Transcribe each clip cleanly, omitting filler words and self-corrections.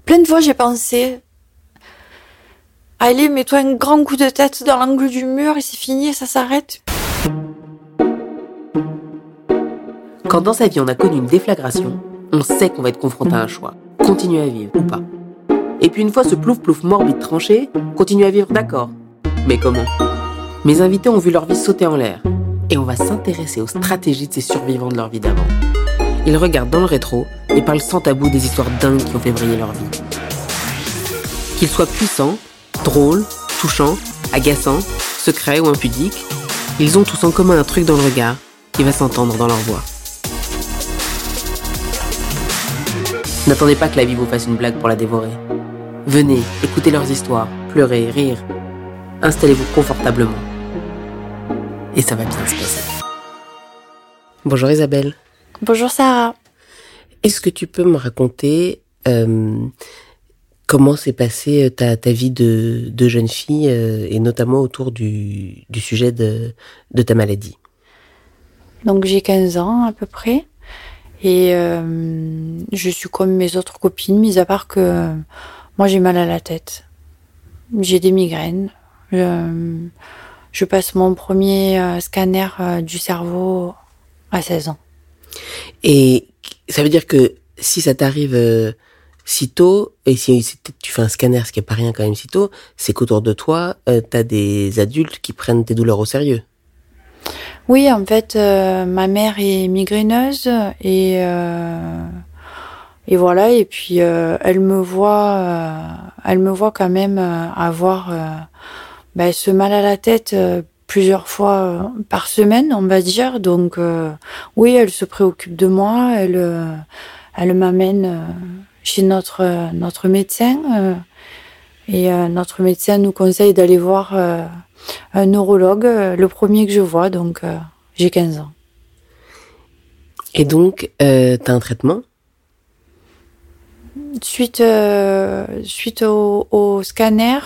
Plein de fois, j'ai pensé, allez, mets-toi un grand coup de tête dans l'angle du mur et c'est fini, ça s'arrête. Quand dans sa vie on a connu une déflagration, on sait qu'on va être confronté à un choix. Continuer à vivre ou pas. Et puis une fois ce plouf-plouf morbide tranché, continuer à vivre, d'accord. Mais comment ? Mes invités ont vu leur vie sauter en l'air. Et on va s'intéresser aux stratégies de ces survivants de leur vie d'avant. Ils regardent dans le rétro et parlent sans tabou des histoires dingues qui ont fait briller leur vie. Qu'ils soient puissants, drôles, touchants, agaçants, secrets ou impudiques, ils ont tous en commun un truc dans le regard qui va s'entendre dans leur voix. N'attendez pas que la vie vous fasse une blague pour la dévorer. Venez, écoutez leurs histoires, pleurez, rire. Installez-vous confortablement. Et ça va bien se passer. Bonjour Isabelle. Bonjour Sarah. Est-ce que tu peux me raconter comment s'est passée ta vie de jeune fille et notamment autour du sujet de ta maladie ? Donc j'ai 15 ans à peu près. Et je suis comme mes autres copines, mis à part que moi j'ai mal à la tête. J'ai des migraines. Je passe mon premier scanner du cerveau à 16 ans. Et ça veut dire que si ça t'arrive si tôt, et si tu fais un scanner, ce qui n'est pas rien quand même si tôt, c'est qu'autour de toi, t'as des adultes qui prennent tes douleurs au sérieux. Oui, en fait, ma mère est migraineuse et voilà. Et puis elle me voit quand même avoir ce mal à la tête plusieurs fois par semaine, on va dire. Donc oui, elle se préoccupe de moi. Elle m'amène chez notre médecin et notre médecin nous conseille d'aller voir un neurologue, le premier que je vois, donc j'ai 15 ans. Et donc, t'as un traitement ? Suite au scanner,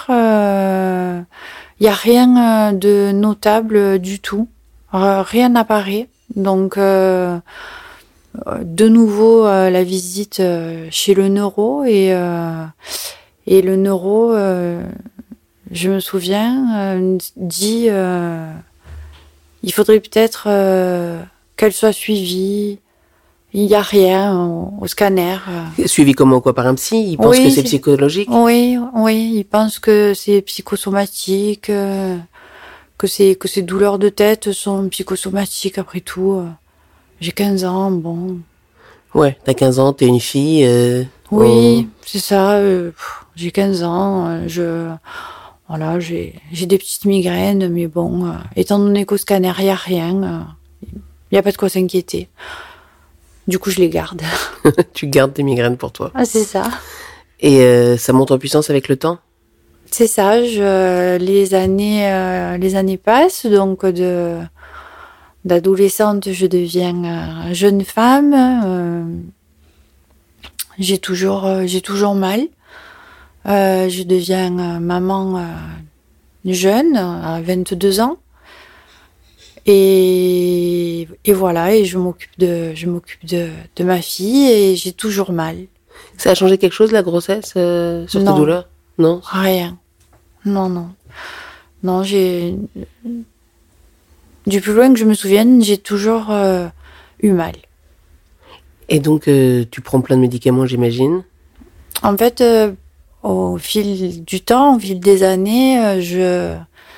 y a rien de notable du tout. Rien n'apparaît. Donc, de nouveau, la visite chez le neuro et le neuro... je me souviens, dit il faudrait peut-être qu'elle soit suivie. Il n'y a rien au scanner. Suivi comment, quoi, par un psy ? Il pense que c'est psychologique ? Oui, il pense que c'est psychosomatique, que ces douleurs de tête sont psychosomatiques après tout. J'ai 15 ans, bon. Ouais, t'as 15 ans, t'es une fille. Oui, c'est ça. J'ai 15 ans, Voilà, j'ai des petites migraines, mais bon, étant donné qu'au scanner, il n'y a rien, il n'y a pas de quoi s'inquiéter. Du coup, je les garde. Tu gardes tes migraines pour toi. Ah, c'est ça. Et ça monte en puissance avec le temps ? C'est ça, les années passent, donc d'adolescente, je deviens jeune femme. J'ai toujours mal. Je deviens maman jeune, à 22 ans. Et voilà, et je m'occupe de ma fille et j'ai toujours mal. Ça a changé quelque chose, la grossesse, sur tes douleurs ? Non ? Rien. Non. Non, du plus loin que je me souvienne, j'ai toujours eu mal. Et donc, tu prends plein de médicaments, j'imagine ? En fait, au fil du temps, au fil des années, je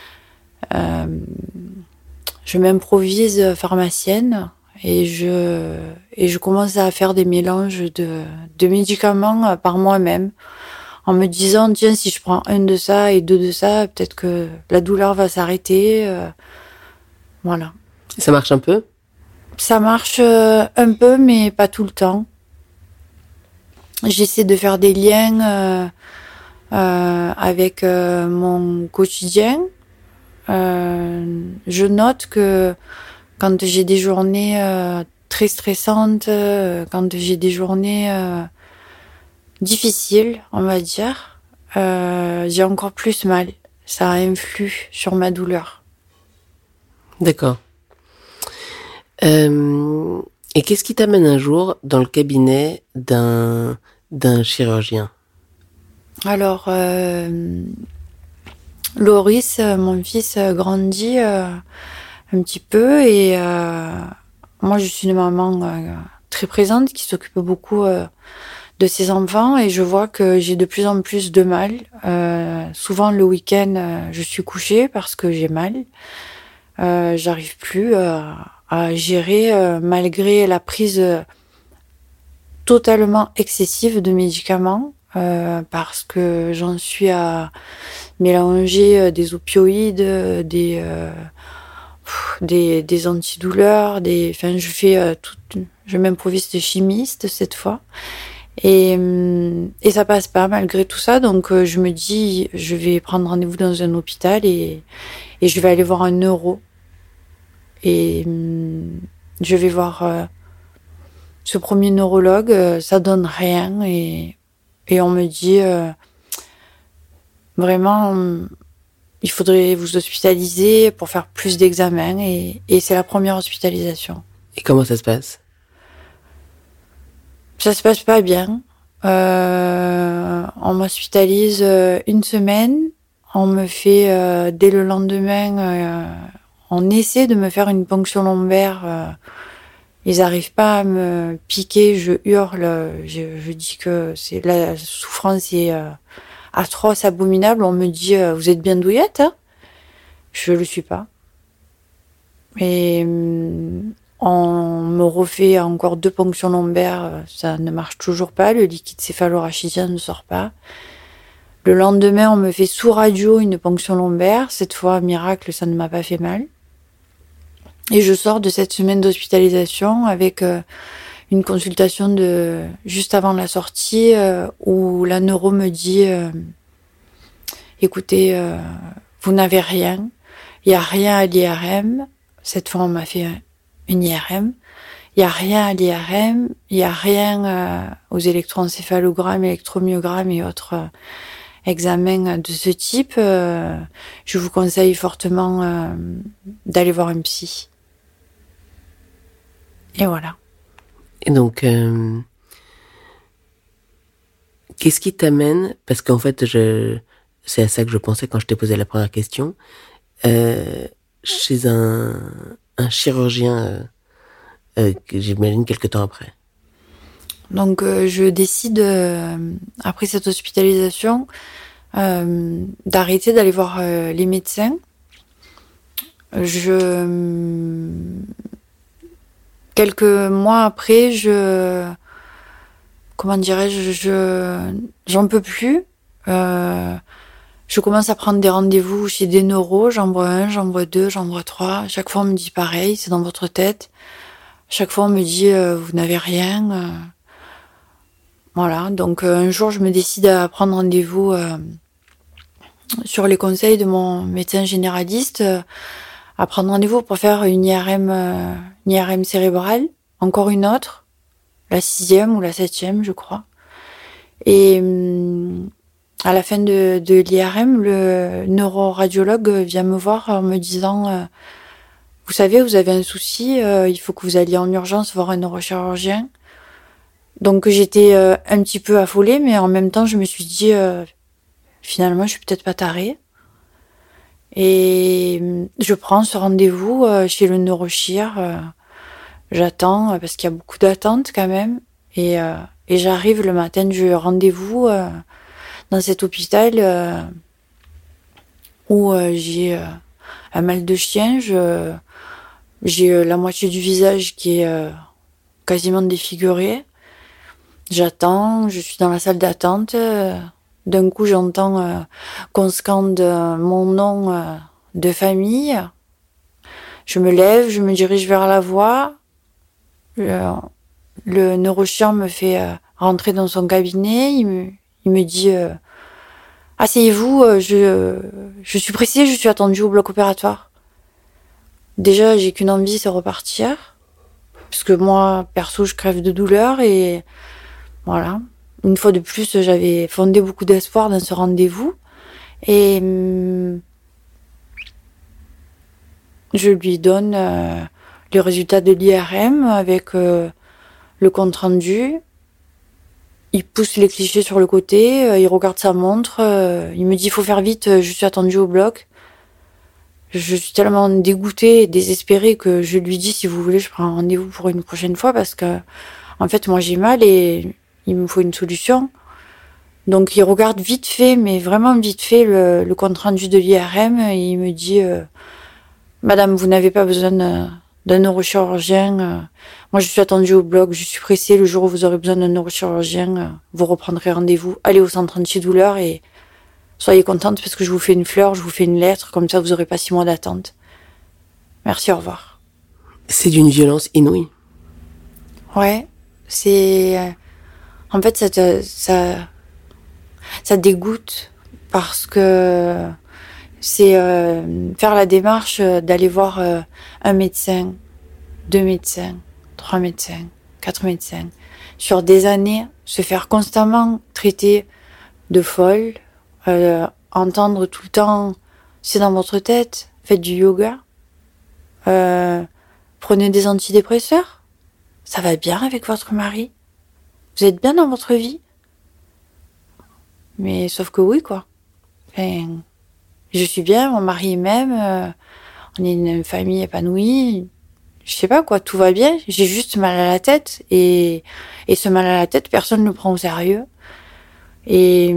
m'improvise pharmacienne et je commence à faire des mélanges de médicaments par moi-même en me disant, tiens, si je prends un de ça et deux de ça, peut-être que la douleur va s'arrêter. Voilà. Ça marche un peu ? Ça marche un peu, mais pas tout le temps. J'essaie de faire des liens avec mon quotidien. Je note que quand j'ai des journées très stressantes, quand j'ai des journées difficiles, on va dire, j'ai encore plus mal. Ça influe sur ma douleur. D'accord. Et qu'est-ce qui t'amène un jour dans le cabinet d'un chirurgien ? Alors, Loris, mon fils, grandit un petit peu et moi, je suis une maman très présente qui s'occupe beaucoup de ses enfants et je vois que j'ai de plus en plus de mal. Souvent, le week-end, je suis couchée parce que j'ai mal. J'arrive plus à gérer malgré la prise totalement excessive de médicaments parce que j'en suis à mélanger des opioïdes, des antidouleurs, enfin je m'improvise de chimiste cette fois et ça passe pas malgré tout ça, donc je me dis je vais prendre rendez-vous dans un hôpital et je vais aller voir un neuro et je vais voir ce premier neurologue, ça donne rien et on me dit vraiment il faudrait vous hospitaliser pour faire plus d'examens et c'est la première hospitalisation. Et comment ça se passe? Ça se passe pas bien. On m'hospitalise une semaine. On me fait dès le lendemain, on essaie de me faire une ponction lombaire. Ils arrivent pas à me piquer. Je hurle. Je dis que la souffrance est atroce, abominable. On me dit vous êtes bien douillette, hein? Je le suis pas. Et on me refait encore 2 ponctions lombaires, ça ne marche toujours pas, le liquide céphalorachidien ne sort pas. Le lendemain, on me fait sous radio une ponction lombaire, cette fois, miracle, ça ne m'a pas fait mal. Et je sors de cette semaine d'hospitalisation avec une consultation juste avant la sortie où la neuro me dit écoutez, vous n'avez rien, il n'y a rien à l'IRM. Cette fois, on m'a fait une IRM. Il n'y a rien à l'IRM, il n'y a rien aux électroencéphalogrammes, électromyogrammes et autres examens de ce type. Je vous conseille fortement d'aller voir un psy. Et voilà. Et donc, qu'est-ce qui t'amène, parce qu'en fait, c'est à ça que je pensais quand je t'ai posé la première question, chez un chirurgien, que j'imagine quelque temps après. Donc je décide, après cette hospitalisation, d'arrêter d'aller voir les médecins. Quelques mois après, comment dirais-je, j'en peux plus. Je commence à prendre des rendez-vous chez des neuros, j'en vois 1, j'en vois 2, j'en vois 3. Chaque fois, on me dit pareil, c'est dans votre tête. Chaque fois, on me dit, vous n'avez rien. Voilà, donc un jour, je me décide à prendre rendez-vous sur les conseils de mon médecin généraliste, à prendre rendez-vous pour faire une IRM cérébrale, encore une autre, la 6e ou la 7e, je crois. Et à la fin de l'IRM, le neuroradiologue vient me voir en me disant vous savez, vous avez un souci, il faut que vous alliez en urgence voir un neurochirurgien. Donc j'étais un petit peu affolée, mais en même temps je me suis dit finalement je suis peut-être pas tarée. Et je prends ce rendez-vous chez le neurochir. J'attends parce qu'il y a beaucoup d'attentes quand même. Et j'arrive le matin du rendez-vous dans cet hôpital où j'ai un mal de chien. J'ai la moitié du visage qui est quasiment défiguré. J'attends, je suis dans la salle d'attente. D'un coup, j'entends qu'on scande mon nom de famille. Je me lève, je me dirige vers la voie. Le neurochirurgien me fait rentrer dans son cabinet. Il me dit asseyez-vous, je suis pressée, je suis attendue au bloc opératoire. Déjà, j'ai qu'une envie, c'est repartir. Parce que moi, perso, je crève de douleur et voilà. Une fois de plus, j'avais fondé beaucoup d'espoir dans ce rendez-vous. Et je lui donne les résultats de l'IRM avec le compte-rendu. il pousse les clichés sur le côté, il regarde sa montre, il me dit, il faut faire vite, je suis attendue au bloc. Je suis tellement dégoûtée et désespérée que je lui dis, si vous voulez, je prends un rendez-vous pour une prochaine fois parce que, en fait, moi, j'ai mal et il me faut une solution. Donc, il regarde vite fait, mais vraiment vite fait, le compte-rendu de l'IRM et il me dit, Madame, vous n'avez pas besoin d'un neurochirurgien. Moi, je suis attendue au bloc, je suis pressée. Le jour où vous aurez besoin d'un neurochirurgien, vous reprendrez rendez-vous. Allez au centre antidouleur et soyez contente parce que je vous fais une fleur, je vous fais une lettre, comme ça vous n'aurez pas 6 mois d'attente. Merci, au revoir. C'est d'une violence inouïe. Ouais, c'est... En fait, ça dégoûte parce que c'est faire la démarche d'aller voir un médecin, 2 médecins, 3 médecins, 4 médecins, sur des années, se faire constamment traiter de folle, entendre tout le temps, c'est dans votre tête, faites du yoga, prenez des antidépresseurs, ça va bien avec votre mari, vous êtes bien dans votre vie. Mais sauf que oui, quoi. Enfin, je suis bien, mon mari m'aime, on est une famille épanouie, je sais pas quoi, tout va bien, j'ai juste mal à la tête et ce mal à la tête, personne ne le prend au sérieux. Et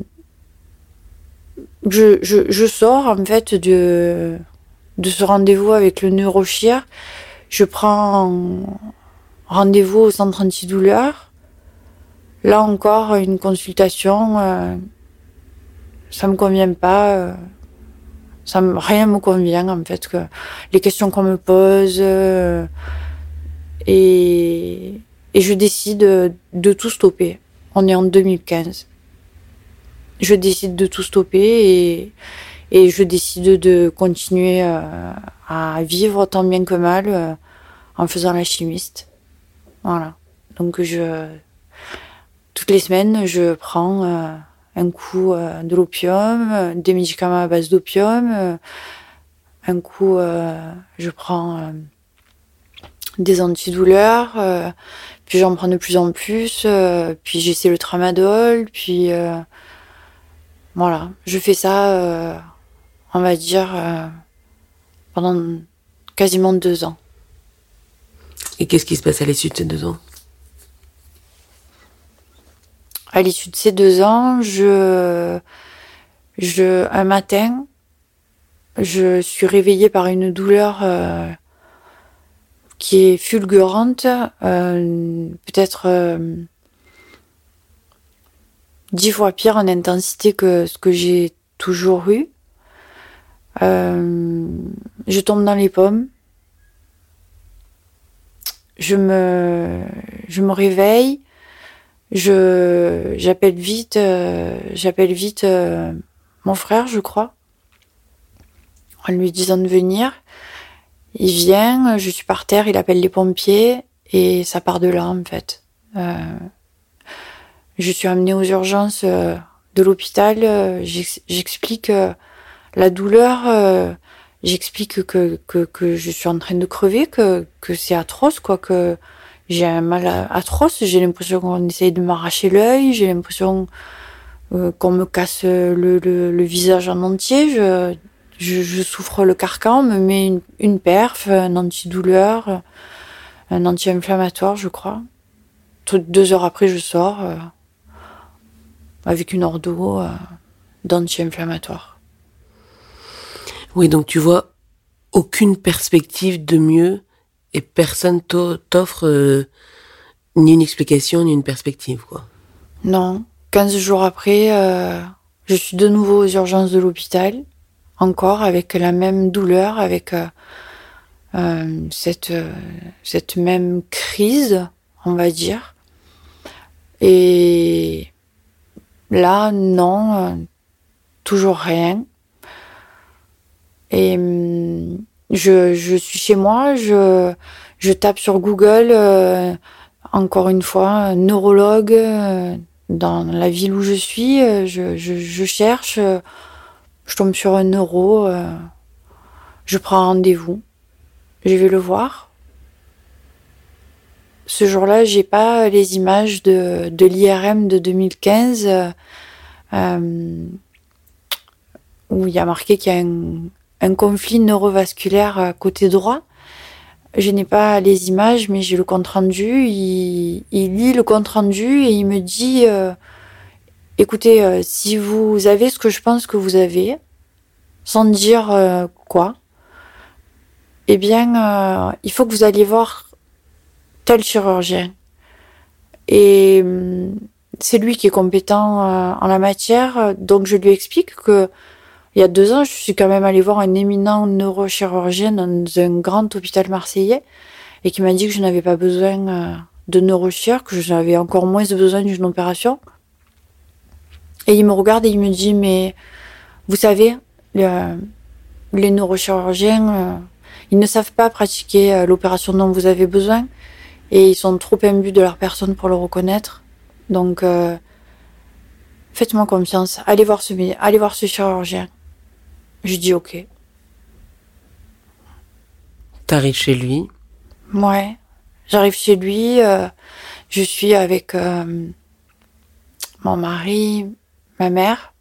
je sors en fait de ce rendez-vous avec le neurochir, je prends rendez-vous au centre antidouleur. Là encore, une consultation, ça me convient pas, rien me convient en fait, que les questions qu'on me pose, et je décide de tout stopper. On est en 2015. Je décide de tout stopper et je décide de continuer à vivre tant bien que mal en faisant la chimiste. Voilà. Donc toutes les semaines, je prends un coup de l'opium, des médicaments à base d'opium, un coup je prends des antidouleurs, puis j'en prends de plus en plus, puis j'essaie le tramadol, puis voilà, je fais ça, on va dire, pendant quasiment 2 ans. Et qu'est-ce qui se passe à l'issue de ces 2 ans? À l'issue de ces 2 ans, un matin, je suis réveillée par une douleur qui est fulgurante, peut-être 10 fois pire en intensité que ce que j'ai toujours eu. Je tombe dans les pommes. Je me réveille. J'appelle vite mon frère, je crois, en lui disant de venir. Il vient, je suis par terre, il appelle les pompiers et ça part de là en fait. Je suis amenée aux urgences de l'hôpital. J'explique la douleur. J'explique que je suis en train de crever, que c'est atroce, quoi, que j'ai un mal atroce. J'ai l'impression qu'on essaye de m'arracher l'œil. J'ai l'impression qu'on me casse le visage en entier. Je souffre le carcan. On me met une perf, un antidouleur, un anti-inflammatoire, je crois. 2 heures après, je sors avec une ordo d'anti-inflammatoire. Oui, donc tu vois aucune perspective de mieux et personne t'offre ni une explication ni une perspective, quoi. Non. 15 jours après, je suis de nouveau aux urgences de l'hôpital, encore avec la même douleur, avec cette même crise, on va dire. Et là, non, toujours rien. Et je suis chez moi, je tape sur Google, encore une fois, neurologue, dans la ville où je suis, je cherche, je tombe sur un neuro, je prends rendez-vous, je vais le voir. ce jour-là, j'ai pas les images de l'IRM de 2015 où il y a marqué qu'il y a un conflit neurovasculaire côté droit. Je n'ai pas les images, mais j'ai le compte-rendu. Il lit le compte-rendu et il me dit écoutez, si vous avez ce que je pense que vous avez, sans dire quoi, eh bien, il faut que vous alliez voir tel chirurgien. Et c'est lui qui est compétent en la matière, donc je lui explique que il y a 2 ans, je suis quand même allée voir un éminent neurochirurgien dans un grand hôpital marseillais et qui m'a dit que je n'avais pas besoin de neurochir, que j'avais encore moins besoin d'une opération. Et il me regarde et il me dit mais vous savez, les neurochirurgiens, ils ne savent pas pratiquer l'opération dont vous avez besoin et ils sont trop imbus de leur personne pour le reconnaître. Donc faites-moi confiance, allez voir ce chirurgien. Je dis ok. T'arrives chez lui. Ouais, j'arrive chez lui, je suis avec mon mari, ma mère.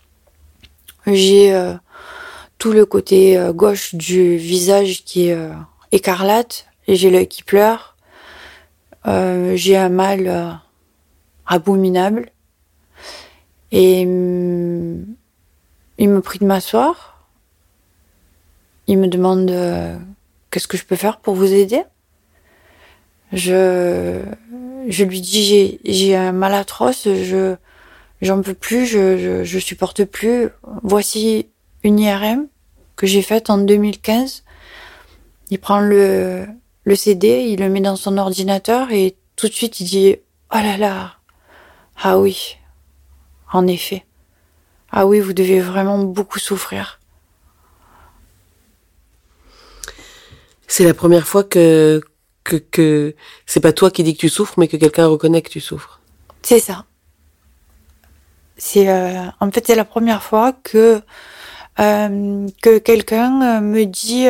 J'ai tout le côté gauche du visage qui est écarlate et j'ai l'œil qui pleure. J'ai un mal abominable et il me prie de m'asseoir. Il me demande qu'est-ce que je peux faire pour vous aider. Je lui dis j'ai un mal atroce, j'en peux plus, je supporte plus. Voici une IRM que j'ai faite en 2015. Il prend le CD, il le met dans son ordinateur et tout de suite il dit oh là là, ah oui, en effet, ah oui, vous devez vraiment beaucoup souffrir. C'est la première fois que c'est pas toi qui dis que tu souffres, mais que quelqu'un reconnaît que tu souffres. C'est ça. En fait, c'est la première fois que quelqu'un me dit,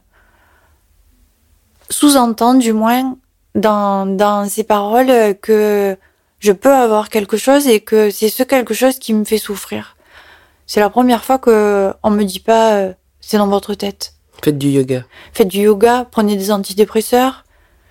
sous-entend du moins dans ses paroles que je peux avoir quelque chose et que c'est ce quelque chose qui me fait souffrir. C'est la première fois que on me dit pas c'est dans votre tête. Faites du yoga. Faites du yoga, prenez des antidépresseurs.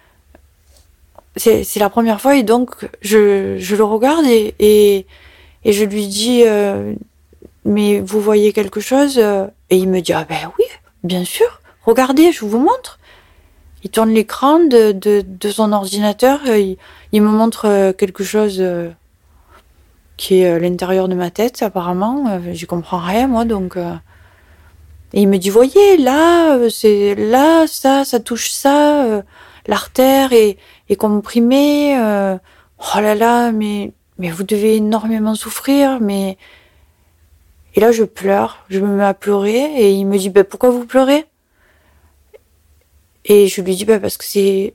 C'est la première fois et donc je le regarde et je lui dis mais vous voyez quelque chose et il me dit ah ben oui, bien sûr, regardez, je vous montre. Il tourne l'écran de son ordinateur, il me montre quelque chose qui est l'intérieur de ma tête apparemment, j'y comprends rien moi donc et il me dit voyez là c'est là ça touche ça, l'artère est comprimée, oh là là mais vous devez énormément souffrir mais et là je pleure, je me mets à pleurer et il me dit ben pourquoi vous pleurez? Et je lui dis ben parce que c'est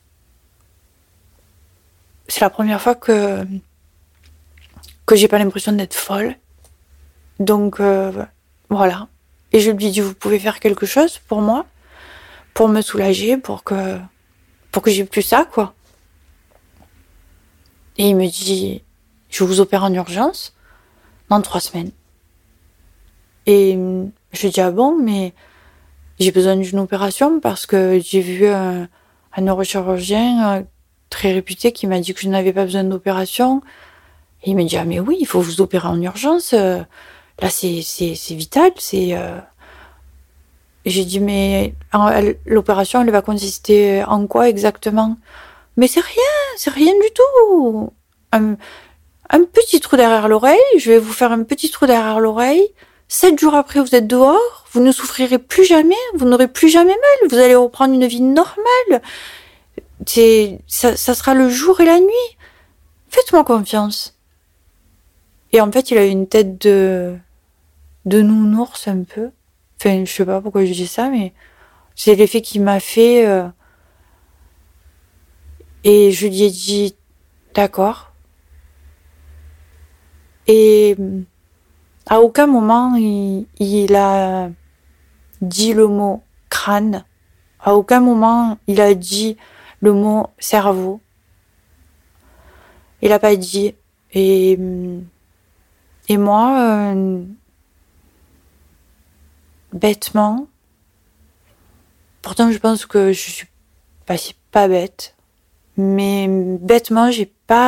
la première fois que j'ai pas l'impression d'être folle. Donc voilà. Et je lui dis vous pouvez faire quelque chose pour moi, pour me soulager, pour que j'ai plus ça quoi. Et il me dit je vous opère en urgence dans 3 semaines. Et je dis ah bon mais j'ai besoin d'une opération parce que j'ai vu un neurochirurgien très réputé qui m'a dit que je n'avais pas besoin d'opération. Et il me dit ah mais oui il faut vous opérer en urgence, là c'est vital, c'est j'ai dit mais l'opération elle va consister en quoi exactement? Mais c'est rien du tout, un petit trou derrière l'oreille, je vais vous faire un petit trou derrière l'oreille, 7 jours après vous êtes dehors, vous ne souffrirez plus jamais, vous n'aurez plus jamais mal, vous allez reprendre une vie normale, ça sera le jour et la nuit, faites-moi confiance. Et en fait, il a une tête de nounours un peu. Enfin, je sais pas pourquoi je dis ça, mais c'est l'effet qu'il m'a fait. Et je lui ai dit, d'accord. Et à aucun moment, il a dit le mot crâne. À aucun moment, il a dit le mot cerveau. Il a pas dit. Et moi, bêtement, pourtant je pense que je suis pas bête, mais bêtement, je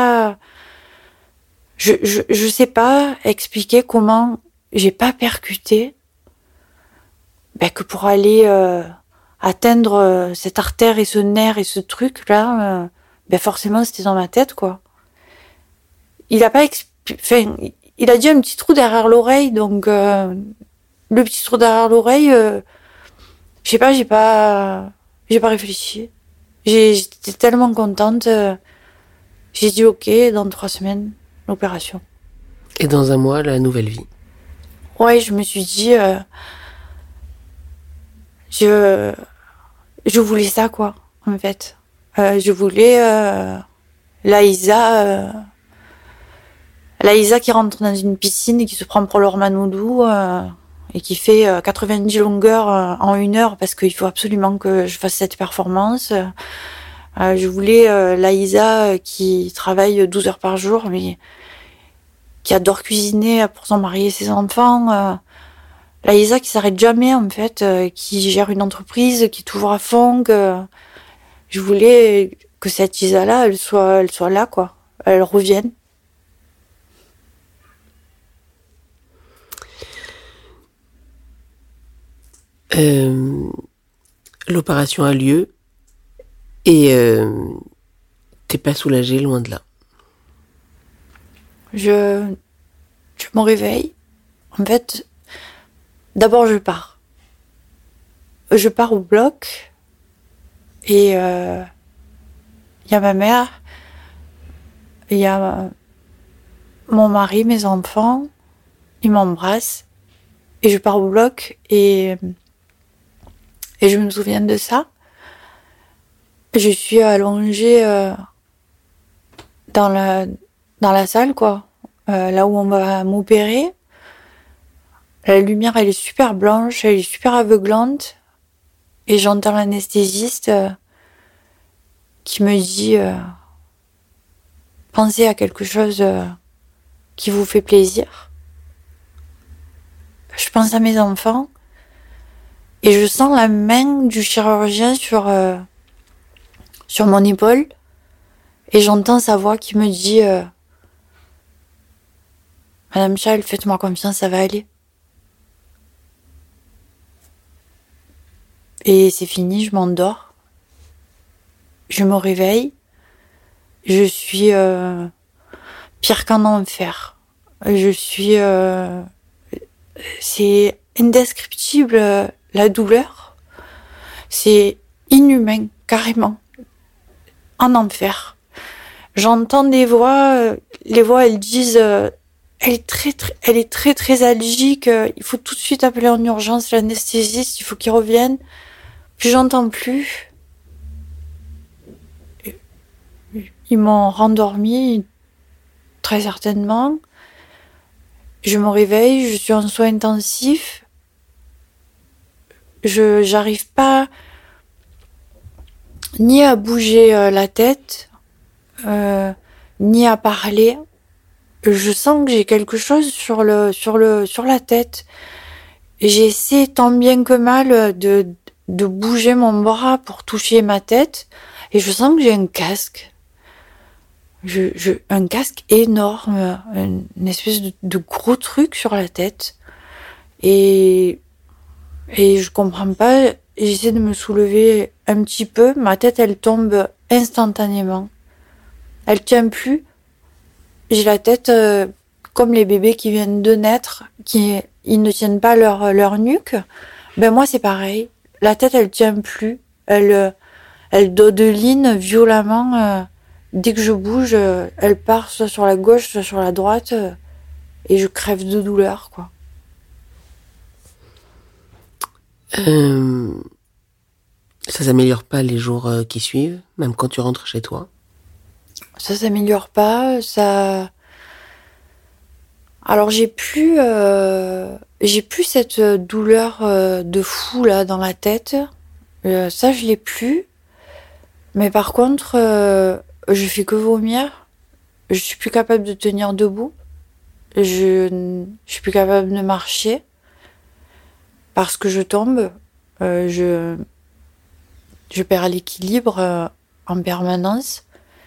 sais pas expliquer comment j'ai pas percuté, que pour aller atteindre cette artère et ce nerf et ce truc là, forcément c'était dans ma tête, quoi. Il a pas il a dit un petit trou derrière l'oreille, donc le petit trou derrière l'oreille, je sais pas, j'ai pas réfléchi. J'étais tellement contente, j'ai dit ok, dans 3 semaines, l'opération. Et dans 1 mois, la nouvelle vie. Ouais, je me suis dit, je voulais ça, quoi, en fait. Je voulais Laïsa qui rentre dans une piscine et qui se prend pour Laure Manodou et qui fait 90 longueurs en 1 heure parce qu'il faut absolument que je fasse cette performance. Je voulais Laïsa qui travaille 12 heures par jour, mais qui adore cuisiner pour son mari et ses enfants. Laïsa qui s'arrête jamais, en fait, qui gère une entreprise, qui est toujours à fond. Je voulais que cette Isa-là, elle soit là, quoi. Elle revienne. L'opération a lieu et t'es pas soulagée, loin de là. Je me réveille. En fait, d'abord je pars. Je pars au bloc et y a ma mère, il y a mon mari, mes enfants, ils m'embrassent et je pars au bloc et je me souviens de ça. Je suis allongée dans la salle, quoi, là où on va m'opérer. La lumière, elle est super blanche, elle est super aveuglante. Et j'entends l'anesthésiste qui me dit pensez à quelque chose qui vous fait plaisir. Je pense à mes enfants et je sens la main du chirurgien sur mon épaule et j'entends sa voix qui me dit Madame Chal, faites-moi confiance, ça va aller. Et c'est fini, je m'endors. Je me réveille. Je suis pire qu'en enfer. Je suis... c'est indescriptible, la douleur. C'est inhumain, carrément. En enfer. J'entends des voix. Les voix, elles disent... elle est très, très allergique. Il faut tout de suite appeler en urgence l'anesthésiste. Il faut qu'il revienne. Puis j'entends plus. Ils m'ont rendormi, très certainement. Je me réveille, je suis en soins intensifs. J'arrive pas ni à bouger la tête, ni à parler. Je sens que j'ai quelque chose sur la tête. J'essaie tant bien que mal de bouger mon bras pour toucher ma tête et je sens que j'ai un casque. Un casque énorme, une espèce de gros truc sur la tête. Et je comprends pas, j'essaie de me soulever un petit peu, ma tête elle tombe instantanément. Elle tient plus. J'ai la tête comme les bébés qui viennent de naître, ils ne tiennent pas leur nuque. Moi c'est pareil. La tête elle tient plus. Elle dodeline violemment. Dès que je bouge, elle part soit sur la gauche, soit sur la droite, et je crève de douleur, quoi. Ça s'améliore pas les jours qui suivent, même quand tu rentres chez toi? Ça s'améliore pas, ça... Alors j'ai plus cette douleur de fou là dans la tête. Ça je l'ai plus. Mais par contre, je fais que vomir. Je suis plus capable de tenir debout. Je suis plus capable de marcher parce que je tombe. Je perds l'équilibre en permanence.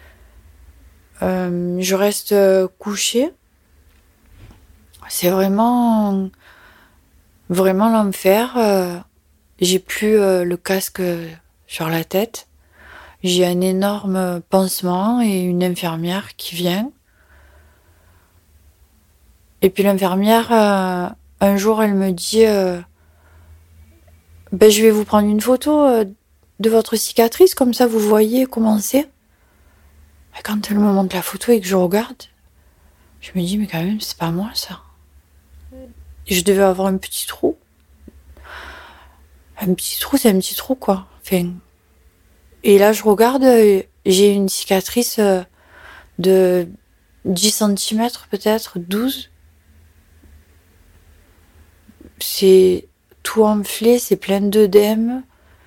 Je reste couchée. C'est vraiment l'enfer. J'ai plus le casque sur la tête. J'ai un énorme pansement et une infirmière qui vient. Et puis l'infirmière, un jour, elle me dit je vais vous prendre une photo de votre cicatrice, comme ça vous voyez comment c'est. Et quand elle me montre la photo et que je regarde, je me dis mais quand même, c'est pas moi ça. Et je devais avoir un petit trou. Un petit trou, c'est un petit trou quoi. Enfin, et là, je regarde, j'ai une cicatrice de 10 centimètres peut-être, 12. C'est tout enflé, c'est plein d'œdème.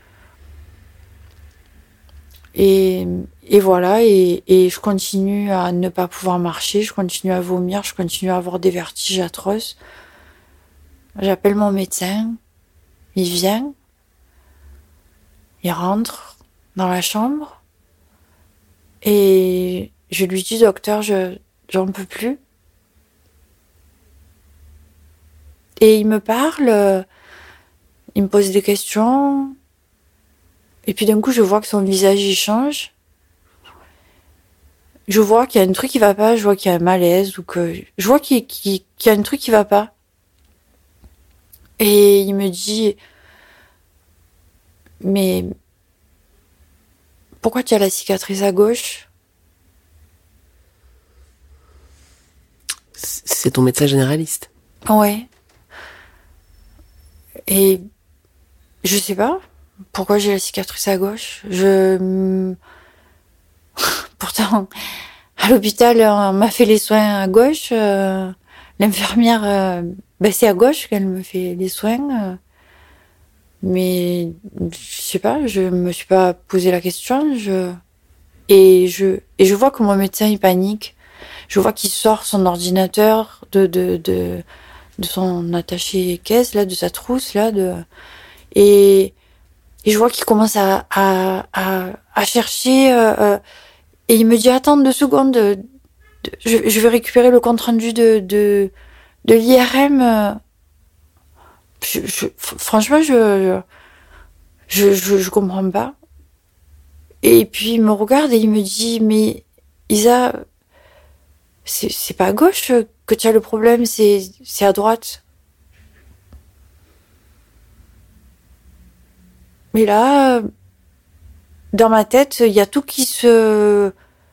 Et voilà, et je continue à ne pas pouvoir marcher, je continue à vomir, je continue à avoir des vertiges atroces. J'appelle mon médecin, il vient, il rentre dans la chambre, et je lui dis, docteur, j'en peux plus. Et il me parle, il me pose des questions, et puis d'un coup, je vois que son visage, il change. Je vois qu'il y a un truc qui va pas, je vois qu'il y a un malaise, ou que je vois qu'il y a un truc qui va pas. Et il me dit, mais pourquoi tu as la cicatrice à gauche? C'est ton médecin généraliste? Ouais. Et je sais pas pourquoi j'ai la cicatrice à gauche. Pourtant, à l'hôpital, on m'a fait les soins à gauche. L'infirmière, c'est à gauche qu'elle me fait les soins. Mais je sais pas, je me suis pas posé la question. Et je vois que mon médecin il panique. Je vois qu'il sort son ordinateur de son attaché caisse là, de sa trousse là, et je vois qu'il commence à chercher. Et il me dit attends 2 secondes. Je vais récupérer le compte rendu de l'IRM. Franchement, je comprends pas. Et puis il me regarde et il me dit mais Isa, c'est pas à gauche que tu as le problème, c'est à droite. Mais là, dans ma tête, il y a tout qui se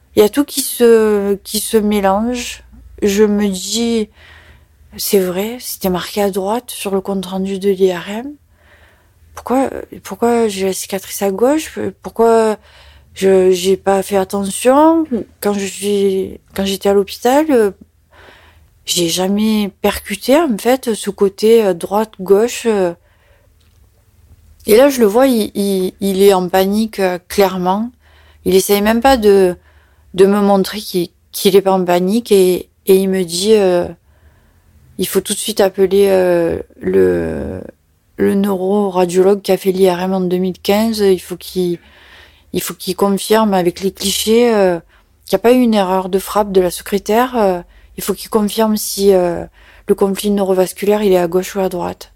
mélange. Je me dis c'est vrai, c'était marqué à droite sur le compte rendu de l'IRM. Pourquoi j'ai la cicatrice à gauche? Pourquoi j'ai pas fait attention quand j'étais à l'hôpital? J'ai jamais percuté en fait ce côté droite gauche. Et là je le vois, il est en panique clairement. Il essaye même pas de me montrer qu'il est pas en panique et il me dit il faut tout de suite appeler le neuroradiologue qui a fait l'IRM en 2015. Il faut qu'il confirme avec les clichés qu'il n'y a pas eu une erreur de frappe de la secrétaire. Il faut qu'il confirme si le conflit neurovasculaire il est à gauche ou à droite.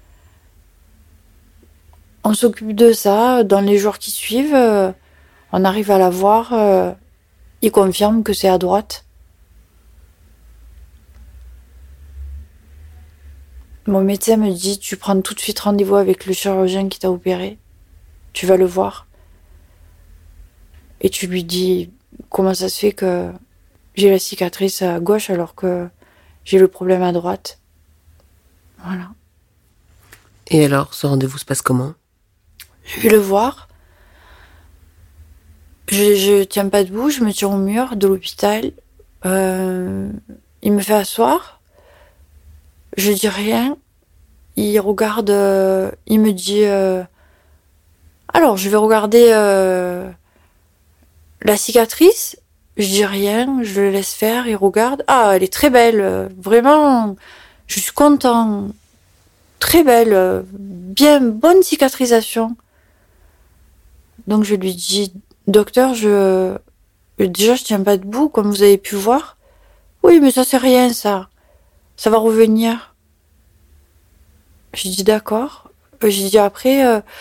On s'occupe de ça dans les jours qui suivent. On arrive à la voir. Il confirme que c'est à droite. Mon médecin me dit tu prends tout de suite rendez-vous avec le chirurgien qui t'a opéré. Tu vas le voir. Et tu lui dis comment ça se fait que j'ai la cicatrice à gauche alors que j'ai le problème à droite. Voilà. Et alors, ce rendez-vous se passe comment? Je vais le voir. Je tiens pas debout, je me tiens au mur de l'hôpital. Il me fait asseoir. Je dis rien. Il regarde, il me dit alors je vais regarder la cicatrice, je dis rien, je le laisse faire, il regarde. Ah, elle est très belle, vraiment, je suis content. Très belle, bien, bonne cicatrisation. Donc je lui dis, docteur, déjà je tiens pas debout, comme vous avez pu voir. Oui, mais ça c'est rien, ça va revenir. J'ai dit d'accord. J'ai dit après,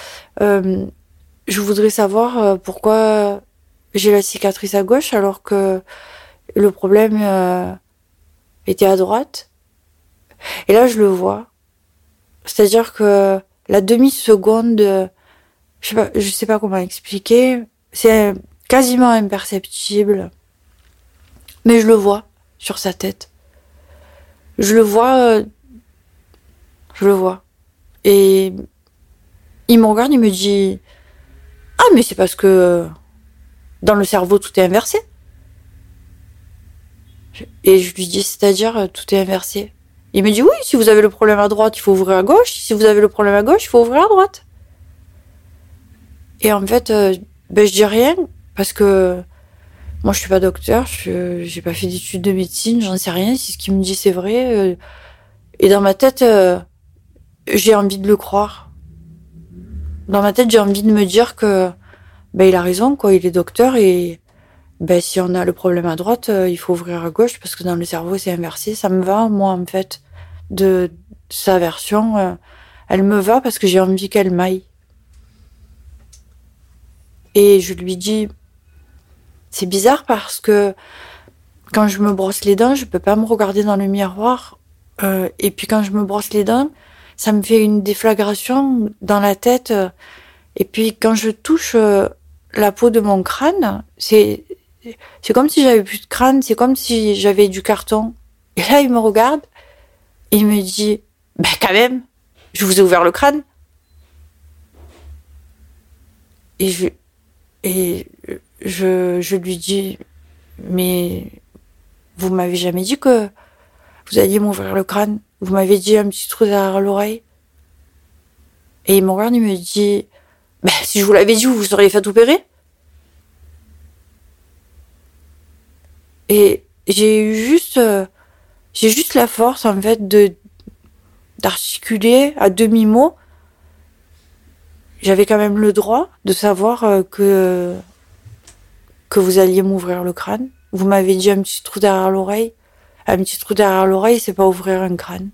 je voudrais savoir pourquoi j'ai la cicatrice à gauche alors que le problème était à droite. Et là je le vois. C'est-à-dire que la demi-seconde, je sais pas comment expliquer, c'est quasiment imperceptible, mais je le vois sur sa tête. Je le vois. Et il me regarde, il me dit « Ah, mais c'est parce que dans le cerveau, tout est inversé. » Et je lui dis « C'est-à-dire, tout est inversé ?» Il me dit « Oui, si vous avez le problème à droite, il faut ouvrir à gauche. Si vous avez le problème à gauche, il faut ouvrir à droite. » Et en fait, je dis rien parce que moi, je suis pas docteur, j'ai pas fait d'études de médecine, j'en sais rien. Si ce qu'il me dit, c'est vrai. Et dans ma tête, j'ai envie de le croire. Dans ma tête, j'ai envie de me dire que il a raison, quoi. Il est docteur et si on a le problème à droite, il faut ouvrir à gauche parce que dans le cerveau, c'est inversé. Ça me va, moi, en fait, de sa version. Elle me va parce que j'ai envie qu'elle m'aille. Et je lui dis, c'est bizarre parce que quand je me brosse les dents, je peux pas me regarder dans le miroir. Et puis quand je me brosse les dents, ça me fait une déflagration dans la tête. Et puis quand je touche la peau de mon crâne, c'est comme si j'avais plus de crâne, c'est comme si j'avais du carton. Et là, il me regarde et il me dit, quand même, je vous ai ouvert le crâne. Et je lui dis, mais vous m'avez jamais dit que vous alliez m'ouvrir le crâne. Vous m'avez dit un petit trou derrière l'oreille. Et il me regarde, il me dit, si je vous l'avais dit, vous vous seriez fait opérer. Et j'ai juste la force, en fait, d'articuler à demi-mot. J'avais quand même le droit de savoir que vous alliez m'ouvrir le crâne. Vous m'avez dit un petit trou derrière l'oreille. Un petit trou derrière l'oreille, c'est pas ouvrir un crâne.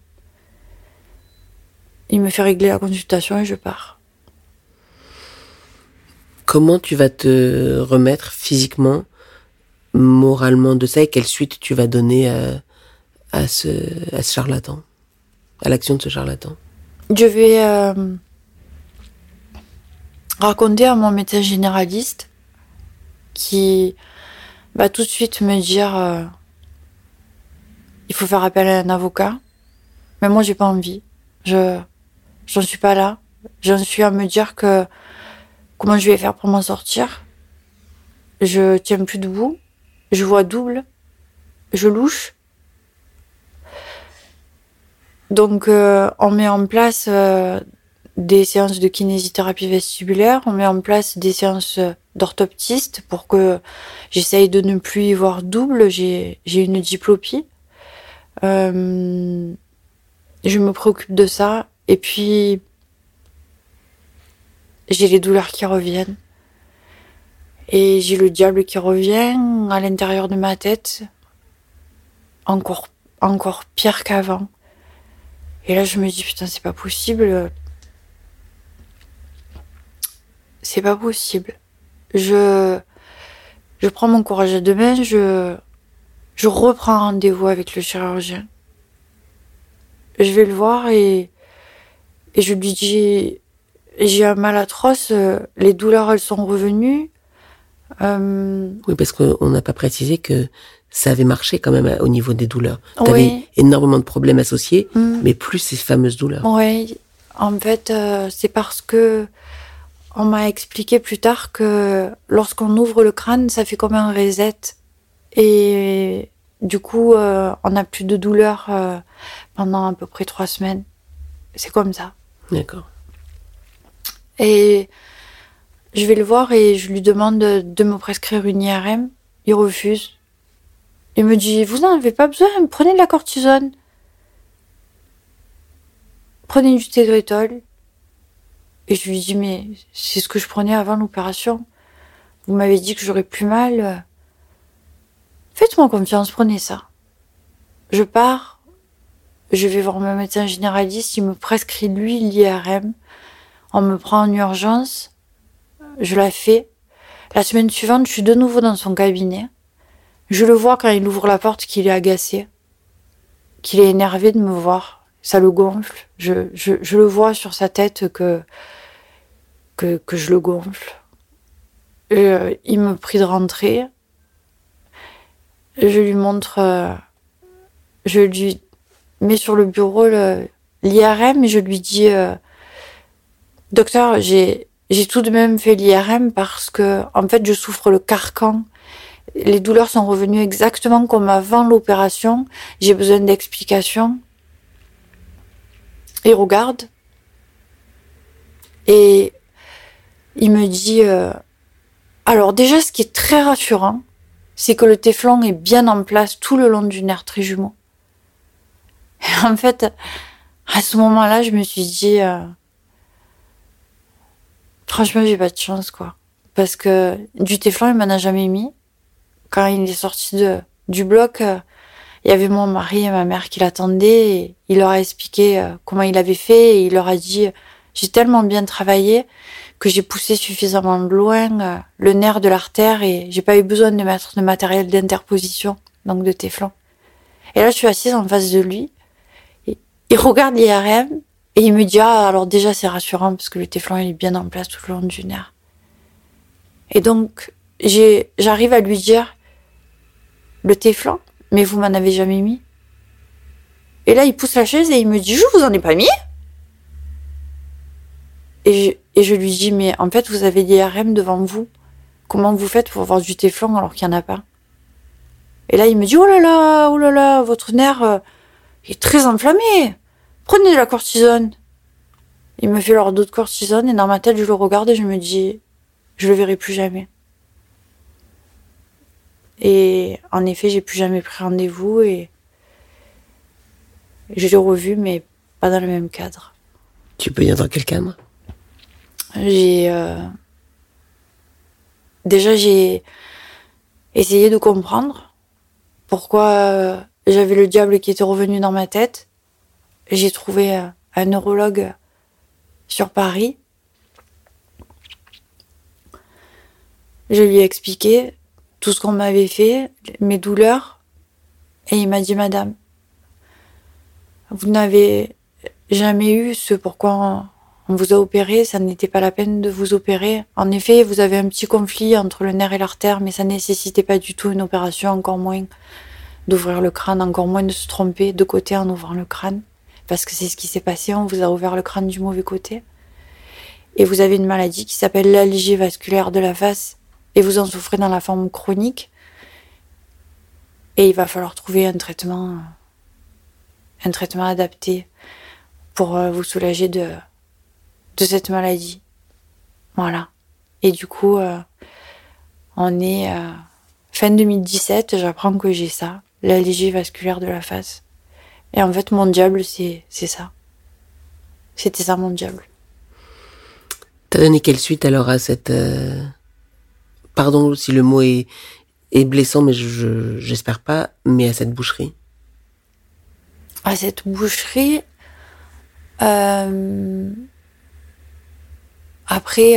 Il me fait régler la consultation et je pars. Comment tu vas te remettre physiquement, moralement de ça et quelle suite tu vas donner à ce charlatan, à l'action de ce charlatan? Je vais raconter à mon médecin généraliste qui va tout de suite me dire il faut faire appel à un avocat. Mais moi, j'ai pas envie. J'en suis pas là. J'en suis à me dire que comment je vais faire pour m'en sortir. Je tiens plus debout. Je vois double. Je louche. Donc, on met en place des séances de kinésithérapie vestibulaire. On met en place des séances d'orthoptiste pour que j'essaye de ne plus y voir double. J'ai une diplopie. Je me préoccupe de ça. Et puis, j'ai les douleurs qui reviennent. Et j'ai le diable qui revient à l'intérieur de ma tête. Encore pire qu'avant. Et là, je me dis, putain, c'est pas possible. C'est pas possible. Je prends mon courage à deux mains, je reprends rendez-vous avec le chirurgien. Je vais le voir et je lui dis, j'ai un mal atroce, les douleurs, elles sont revenues. Oui, parce qu'on n'a pas précisé que ça avait marché quand même au niveau des douleurs. T'avais Oui. énormément de problèmes associés, mais plus ces fameuses douleurs. Oui, en fait, c'est parce que on m'a expliqué plus tard que lorsqu'on ouvre le crâne, ça fait comme un reset. Et du coup, on n'a plus de douleur pendant à peu près 3 semaines. C'est comme ça. D'accord. Et je vais le voir et je lui demande de me prescrire une IRM. Il refuse. Il me dit, vous n'en avez pas besoin, prenez de la cortisone. Prenez du Tegretol. Et je lui dis, mais c'est ce que je prenais avant l'opération. Vous m'avez dit que j'aurais plus mal. Faites-moi confiance, prenez ça. Je pars, je vais voir mon médecin généraliste, il me prescrit lui l'IRM. On me prend en urgence, je la fais. La semaine suivante, je suis de nouveau dans son cabinet. Je le vois quand il ouvre la porte qu'il est agacé, qu'il est énervé de me voir. Ça le gonfle. Je le vois sur sa tête que je le gonfle. Il me prie de rentrer. Je lui montre, je lui mets sur le bureau l'IRM et je lui dis, docteur, j'ai tout de même fait l'IRM parce que, en fait, je souffre le carcan. Les douleurs sont revenues exactement comme avant l'opération. J'ai besoin d'explications. Il regarde. Et il me dit, alors déjà, ce qui est très rassurant, c'est que le téflon est bien en place tout le long du nerf trijumeau. Et en fait, à ce moment-là, je me suis dit, franchement, j'ai pas de chance, quoi. Parce que du téflon, il m'en a jamais mis. Quand il est sorti du bloc, il y avait mon mari et ma mère qui l'attendaient. Et il leur a expliqué comment il avait fait. Et il leur a dit, j'ai tellement bien travaillé que j'ai poussé suffisamment de loin le nerf de l'artère et j'ai pas eu besoin de mettre de matériel d'interposition, donc de téflon. Et là, je suis assise en face de lui. Et il regarde l'IRM et il me dit, ah, alors déjà, c'est rassurant parce que le téflon, il est bien en place tout le long du nerf. Et donc, j'arrive à lui dire, le téflon, mais vous m'en avez jamais mis. Et là, il pousse la chaise et il me dit, je vous en ai pas mis. Et je lui dis, mais en fait, vous avez l'IRM devant vous. Comment vous faites pour avoir du téflon alors qu'il n'y en a pas? Et là, il me dit, oh là là, votre nerf est très enflammé. Prenez de la cortisone. Il me fait leur dos de cortisone et dans ma tête, je le regarde et je me dis, je le verrai plus jamais. Et en effet, j'ai plus jamais pris rendez-vous et je l'ai revu, mais pas dans le même cadre. Tu peux dire dans quel cadre? Déjà, j'ai essayé de comprendre pourquoi j'avais le diable qui était revenu dans ma tête. J'ai trouvé un neurologue sur Paris. Je lui ai expliqué tout ce qu'on m'avait fait, mes douleurs. Et il m'a dit, madame, vous n'avez jamais eu ce pourquoi on vous a opéré, ça n'était pas la peine de vous opérer. En effet, vous avez un petit conflit entre le nerf et l'artère, mais ça nécessitait pas du tout une opération, encore moins d'ouvrir le crâne, encore moins de se tromper de côté en ouvrant le crâne. Parce que c'est ce qui s'est passé, on vous a ouvert le crâne du mauvais côté. Et vous avez une maladie qui s'appelle l'algie vasculaire de la face, et vous en souffrez dans la forme chronique. Et il va falloir trouver un traitement adapté pour vous soulager de cette maladie. Voilà. Et du coup, on est fin 2017, j'apprends que j'ai ça, l'algie vasculaire de la face. Et en fait, mon diable, c'est ça. C'était ça, mon diable. T'as donné quelle suite alors à cette... Pardon si le mot est blessant, mais j'espère pas, mais à cette boucherie? À cette boucherie, après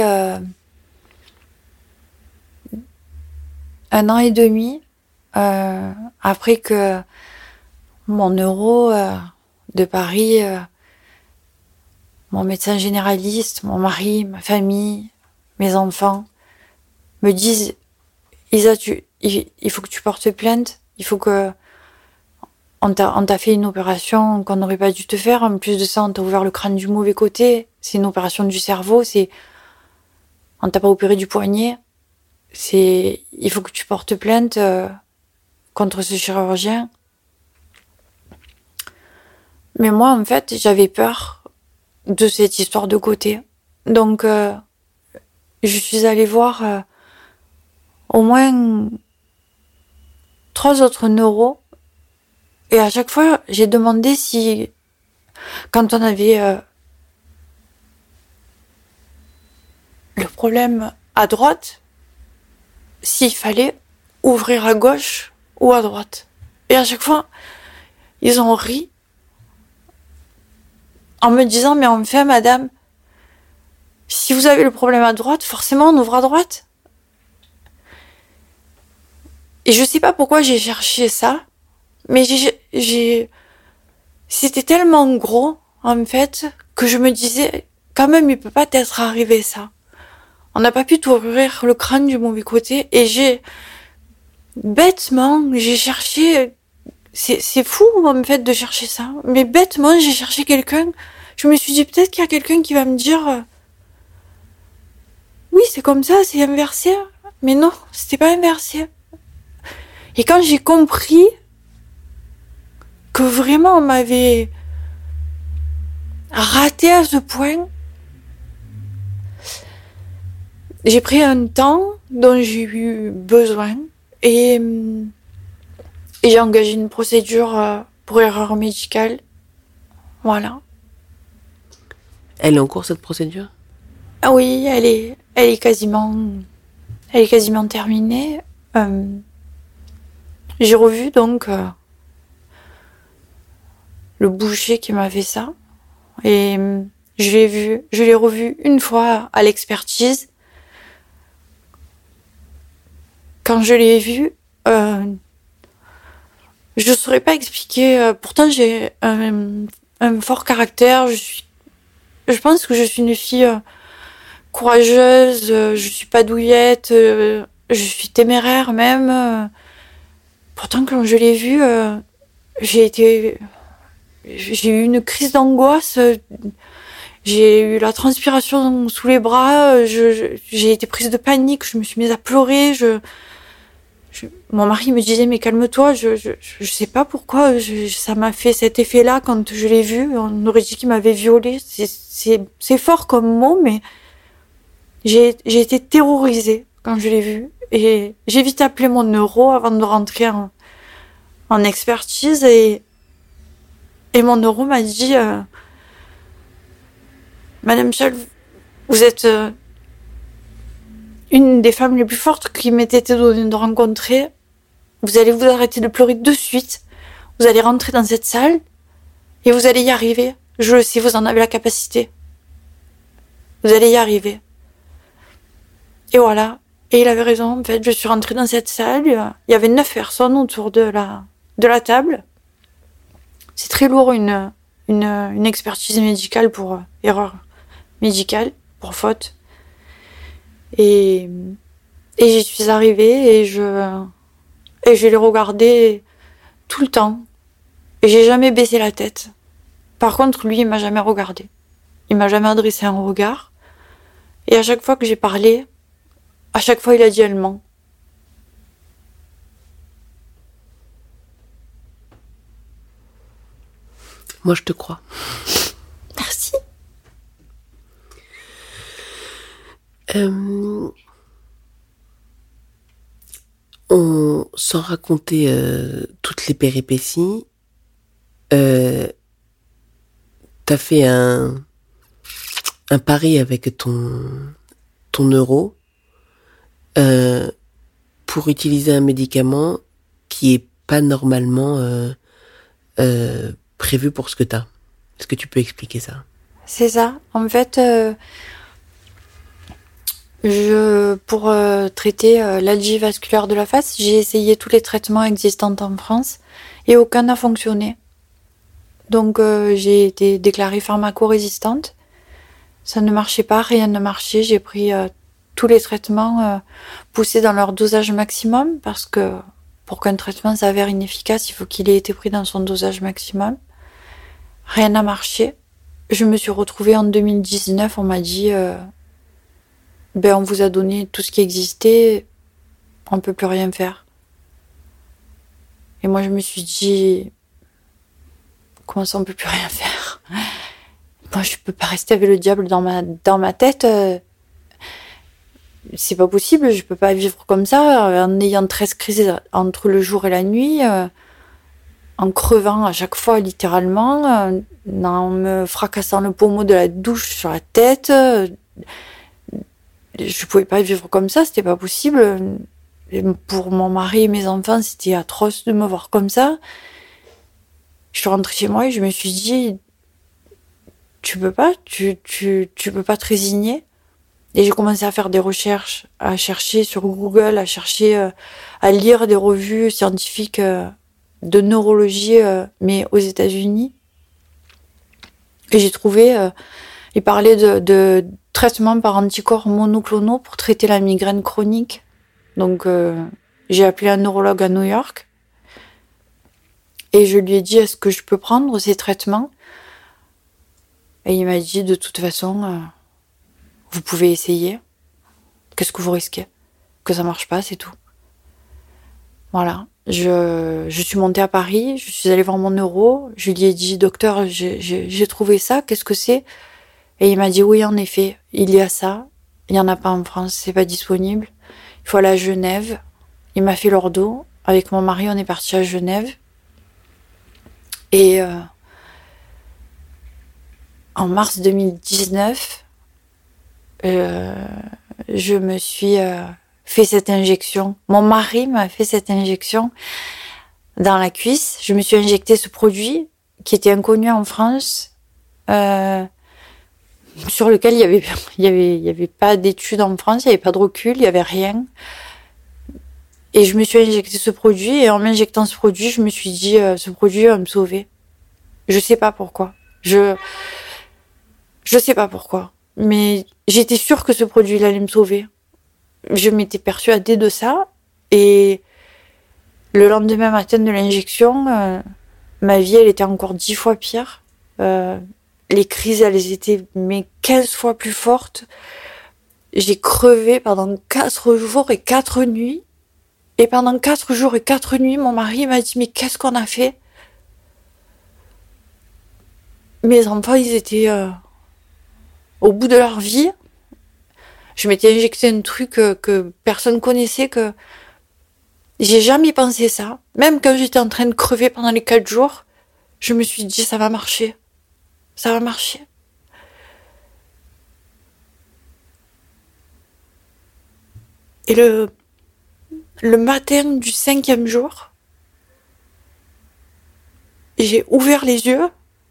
1 an et demi, après que mon neuro de Paris, mon médecin généraliste, mon mari, ma famille, mes enfants me disent, Isa, il faut que tu portes plainte, il faut que on t'a fait une opération qu'on n'aurait pas dû te faire. En plus de ça, on t'a ouvert le crâne du mauvais côté. C'est une opération du cerveau. On t'a pas opéré du poignet. Il faut que tu portes plainte contre ce chirurgien. Mais moi, en fait, j'avais peur de cette histoire de côté. Donc, je suis allée voir au moins 3 autres neuros. Et à chaque fois, j'ai demandé si, quand on avait le problème à droite, s'il fallait ouvrir à gauche ou à droite. Et à chaque fois, ils ont ri en me disant, mais enfin, madame, si vous avez le problème à droite, forcément, on ouvre à droite. Et je sais pas pourquoi j'ai cherché ça, mais c'était tellement gros, en fait, que je me disais, quand même, il peut pas être arrivé ça. On n'a pas pu t'ouvrir le crâne du mauvais côté, et bêtement, j'ai cherché, c'est fou, en fait, de chercher ça, mais bêtement, j'ai cherché quelqu'un, je me suis dit, peut-être qu'il y a quelqu'un qui va me dire, oui, c'est comme ça, c'est inversé, mais non, c'était pas inversé. Et quand j'ai compris que vraiment on m'avait raté à ce point, j'ai pris un temps dont j'ai eu besoin et j'ai engagé une procédure pour erreur médicale. Voilà. Elle est en cours, cette procédure? Ah oui, elle est quasiment terminée. J'ai revu donc le boucher qui m'a fait ça et je l'ai revu une fois à l'expertise. Quand je l'ai vu, je saurais pas expliquer. Pourtant, j'ai un fort caractère. Je pense que je suis une fille courageuse. Je suis pas douillette. Je suis téméraire même. Pourtant, quand je l'ai vu, j'ai eu une crise d'angoisse. J'ai eu la transpiration sous les bras. J'ai été prise de panique. Je me suis mise à pleurer. Mon mari me disait, mais calme-toi, je sais pas pourquoi ça m'a fait cet effet-là quand je l'ai vu. On aurait dit qu'il m'avait violée. C'est fort comme mot, mais j'ai été terrorisée quand je l'ai vu. Et j'ai vite appelé mon neuro avant de rentrer en expertise et mon neuro m'a dit, Madame Scholl, vous êtes une des femmes les plus fortes qui m'ait été donnée de rencontrer. Vous allez vous arrêter de pleurer de suite. Vous allez rentrer dans cette salle et vous allez y arriver. Je le sais, vous en avez la capacité. Vous allez y arriver. Et voilà. Et il avait raison. En fait, je suis rentrée dans cette salle. Il y avait 9 personnes autour de la table. C'est très lourd une expertise médicale pour erreur médicale, pour faute. Et j'y suis arrivée et je l'ai regardé tout le temps. Et j'ai jamais baissé la tête. Par contre, lui, il m'a jamais regardé. Il m'a jamais adressé un regard. Et à chaque fois que j'ai parlé, à chaque fois, il a dit elle ment. Moi, je te crois. Merci. Sans raconter toutes les péripéties, t'as fait un pari avec ton neuro pour utiliser un médicament qui est pas normalement prévu pour ce que t'as. Est-ce que tu peux expliquer ça? C'est ça. En fait, pour traiter l'algie vasculaire de la face, j'ai essayé tous les traitements existants en France et aucun n'a fonctionné. Donc j'ai été déclarée pharmacorésistante. Ça ne marchait pas, rien ne marchait. J'ai pris tous les traitements poussés dans leur dosage maximum parce que pour qu'un traitement s'avère inefficace, il faut qu'il ait été pris dans son dosage maximum. Rien n'a marché. Je me suis retrouvée en 2019, on m'a dit on vous a donné tout ce qui existait, on peut plus rien faire. Et moi je me suis dit, comment ça on peut plus rien faire? Moi je peux pas rester avec le diable dans ma tête. c'est pas possible, je peux pas vivre comme ça, en ayant 13 crises entre le jour et la nuit, en crevant à chaque fois, littéralement, en me fracassant le pommeau de la douche sur la tête. Je pouvais pas vivre comme ça, c'était pas possible. Et pour mon mari et mes enfants, c'était atroce de me voir comme ça. Je suis rentrée chez moi et je me suis dit, tu peux pas te résigner. Et j'ai commencé à faire des recherches, à chercher sur Google, à chercher, à lire des revues scientifiques de neurologie, mais aux États-Unis. Et j'ai trouvé, il parlait de traitement par anticorps monoclonaux pour traiter la migraine chronique. Donc, j'ai appelé un neurologue à New York et je lui ai dit, est-ce que je peux prendre ces traitements? Et il m'a dit, de toute façon, vous pouvez essayer. Qu'est-ce que vous risquez? Que ça marche pas, c'est tout. Voilà. Je suis montée à Paris, je suis allée voir mon neuro, je lui ai dit, docteur, j'ai trouvé ça, qu'est-ce que c'est? Et il m'a dit, oui, en effet, il y a ça, il y en a pas en France, c'est pas disponible. Il faut aller à Genève. Il m'a fait l'ordo. Avec mon mari, on est parti à Genève. Et en mars 2019, je me suis fait cette injection. Mon mari m'a fait cette injection dans la cuisse. Je me suis injecté ce produit qui était inconnu en France, sur lequel il y avait pas d'études en France, il y avait pas de recul, il y avait rien. Et je me suis injecté ce produit, et en m'injectant ce produit, je me suis dit, ce produit va me sauver. Je sais pas pourquoi. Je sais pas pourquoi. Mais j'étais sûre que ce produit allait me sauver. Je m'étais persuadée de ça, et le lendemain matin de l'injection, ma vie, elle était encore 10 fois pire. Les crises, elles étaient 15 fois plus fortes. J'ai crevé pendant 4 jours et 4 nuits. Et pendant 4 jours et 4 nuits, mon mari m'a dit, mais qu'est-ce qu'on a fait? Mes enfants, ils étaient au bout de leur vie. Je m'étais injecté un truc que personne connaissait, que j'ai jamais pensé ça. Même quand j'étais en train de crever pendant les 4 jours, je me suis dit, ça va marcher. Ça va marcher. Et le matin du 5e jour, j'ai ouvert les yeux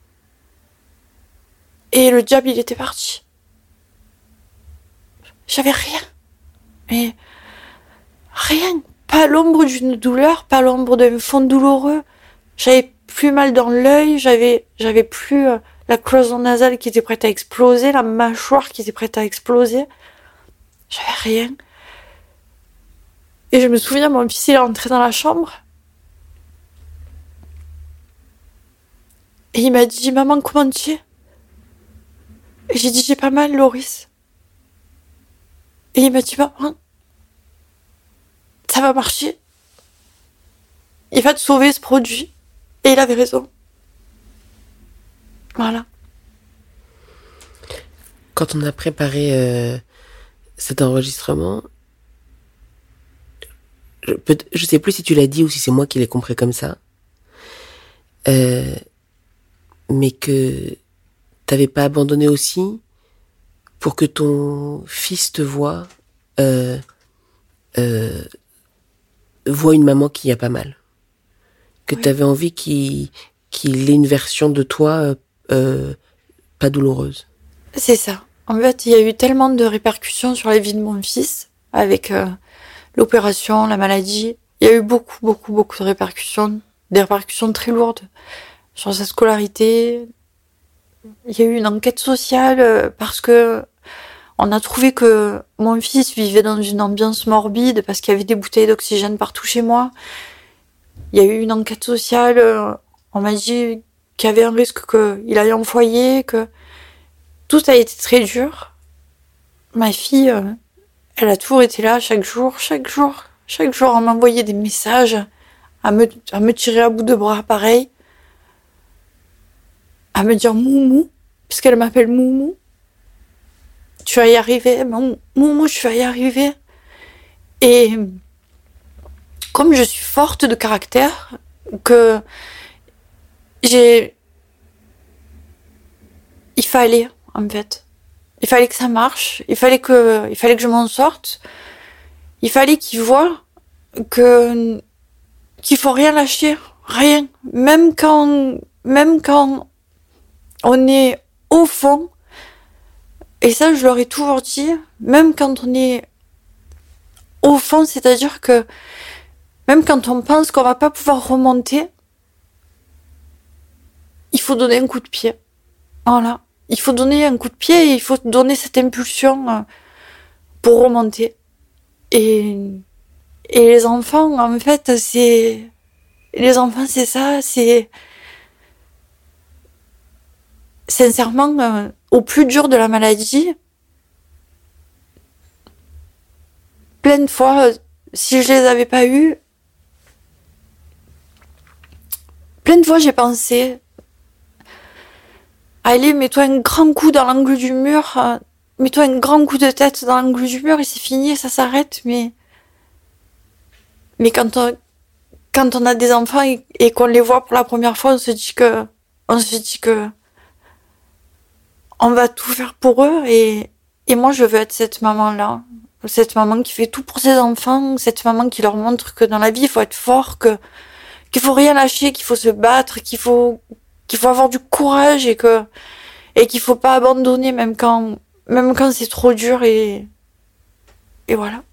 et le diable, il était parti. J'avais rien. Mais rien. Pas l'ombre d'une douleur, pas l'ombre d'un fond douloureux. J'avais plus mal dans l'œil, j'avais plus la cloison nasale qui était prête à exploser, la mâchoire qui était prête à exploser. J'avais rien. Et je me souviens, mon fils, il est rentré dans la chambre. Et il m'a dit, maman, comment tu es? Et j'ai dit, j'ai pas mal, Loris. Et il m'a dit, maman, ça va marcher. Il va te sauver, ce produit. Et il avait raison. Voilà. Quand on a préparé cet enregistrement, je sais plus si tu l'as dit ou si c'est moi qui l'ai compris comme ça, mais que t'avais pas abandonné aussi pour que ton fils te voie une maman qui a pas mal, que t'avais envie qu'il ait une version de toi pas douloureuse. C'est ça. En fait, il y a eu tellement de répercussions sur la vie de mon fils avec l'opération, la maladie. Il y a eu beaucoup de répercussions, des répercussions très lourdes sur sa scolarité. Il y a eu une enquête sociale parce que on a trouvé que mon fils vivait dans une ambiance morbide parce qu'il y avait des bouteilles d'oxygène partout chez moi. Il y a eu une enquête sociale. On m'a dit qu'il y avait un risque qu'il aille en foyer, que tout a été très dur. Ma fille, elle a toujours été là chaque jour, à m'envoyer des messages, à me tirer à bout de bras, pareil, à me dire Moumou, parce qu'elle m'appelle Moumou. tu vas y arriver, Moumou, tu vas y arriver. Et comme je suis forte de caractère, que il fallait, en fait. Il fallait que ça marche. Il fallait que je m'en sorte. Il fallait qu'il voie qu'il faut rien lâcher. Rien. Même quand on est au fond. Et ça, je leur ai toujours dit. Même quand on est au fond, c'est-à-dire que même quand on pense qu'on va pas pouvoir remonter, il faut donner un coup de pied. Voilà. Il faut donner un coup de pied et il faut donner cette impulsion pour remonter. Et les enfants, en fait, c'est ça, c'est sincèrement au plus dur de la maladie. Plein de fois, si je les avais pas eus, plein de fois j'ai pensé, allez, mets-toi un grand coup dans l'angle du mur, mets-toi un grand coup de tête dans l'angle du mur et c'est fini, ça s'arrête. Mais quand on a des enfants et qu'on les voit pour la première fois, on se dit que on va tout faire pour eux. Et moi, je veux être cette maman-là. Cette maman qui fait tout pour ses enfants, cette maman qui leur montre que dans la vie, il faut être fort, qu'il faut rien lâcher, qu'il faut se battre, qu'il faut avoir du courage et qu'il faut pas abandonner même quand c'est trop dur et voilà.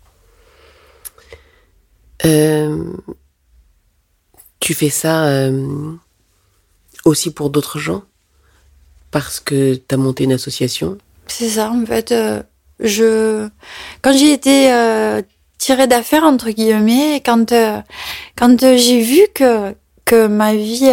Tu fais ça aussi pour d'autres gens parce que t'as monté une association? C'est ça, en fait. Quand j'ai été tirée d'affaire, entre guillemets, quand j'ai vu que ma vie,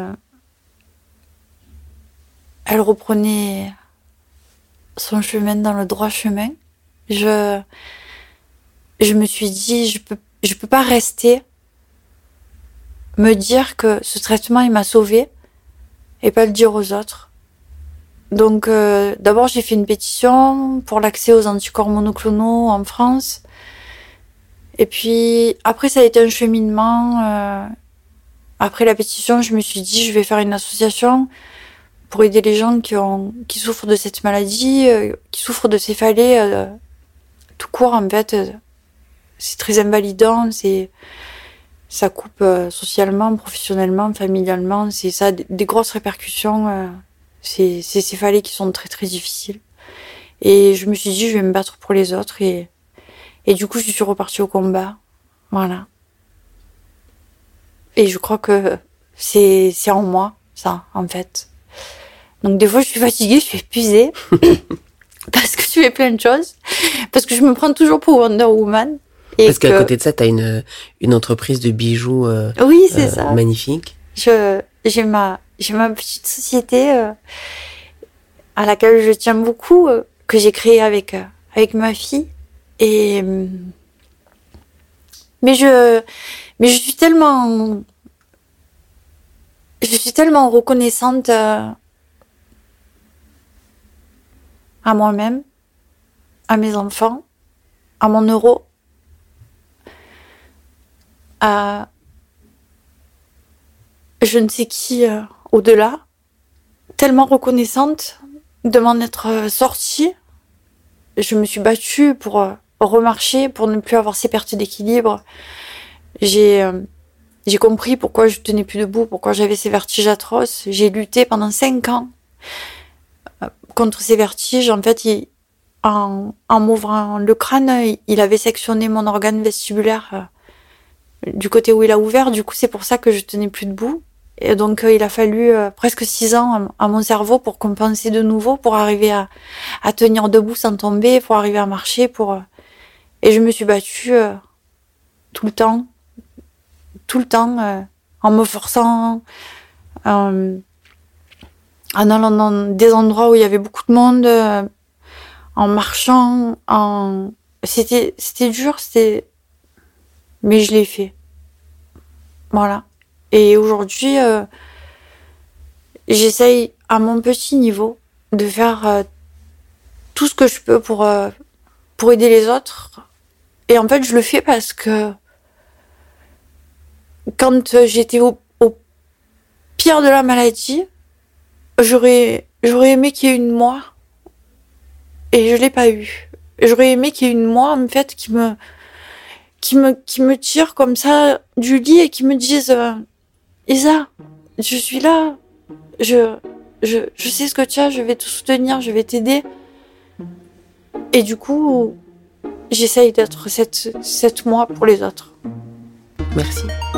elle reprenait son chemin dans le droit chemin, je me suis dit, je peux pas rester me dire que ce traitement, il m'a sauvée et pas le dire aux autres. Donc, d'abord, j'ai fait une pétition pour l'accès aux anticorps monoclonaux en France. Et puis, après, ça a été un cheminement. Après la pétition, je me suis dit, je vais faire une association pour aider les gens qui souffrent de cette maladie, qui souffrent de céphalée, tout court, en fait. C'est très invalidant, ça coupe socialement, professionnellement, familialement. C'est ça, des grosses répercussions. C'est ces céphalées qui sont très très difficiles. Et je me suis dit, je vais me battre pour les autres. Et du coup, je suis repartie au combat. Voilà. Et je crois que c'est en moi, ça, en fait. Donc des fois, je suis fatiguée, je suis épuisée. Parce que je fais plein de choses. Parce que je me prends toujours pour Wonder Woman. Parce qu'à côté de ça, t'as une entreprise de bijoux oui, c'est ça. Magnifique. J'ai ma petite société à laquelle je tiens beaucoup, que j'ai créée avec ma fille. Et mais je suis tellement reconnaissante à moi-même, à mes enfants, à mon euro, à je ne sais qui au-delà, tellement reconnaissante de m'en être sortie. Je me suis battue pour remarcher, pour ne plus avoir ces pertes d'équilibre. J'ai compris pourquoi je tenais plus debout, pourquoi j'avais ces vertiges atroces. J'ai lutté pendant 5 ans contre ces vertiges. En fait, en m'ouvrant le crâne, il avait sectionné mon organe vestibulaire du côté où il a ouvert. Du coup, c'est pour ça que je tenais plus debout. Et donc, il a fallu presque 6 ans à mon cerveau pour compenser de nouveau, pour arriver à tenir debout sans tomber, pour arriver à marcher, et je me suis battue tout le temps, en me forçant, en allant dans des endroits où il y avait beaucoup de monde, en marchant, c'était dur, mais je l'ai fait. Voilà. Et aujourd'hui, j'essaye à mon petit niveau de faire tout ce que je peux pour aider les autres. Et en fait, je le fais parce que quand j'étais au pire de la maladie, j'aurais aimé qu'il y ait une moi, et je l'ai pas eu. J'aurais aimé qu'il y ait une moi, en fait, qui me tire comme ça du lit et qui me dise Isa, je suis là, je sais ce que tu as, je vais te soutenir, je vais t'aider. Et du coup, j'essaye d'être cette moi pour les autres. Merci.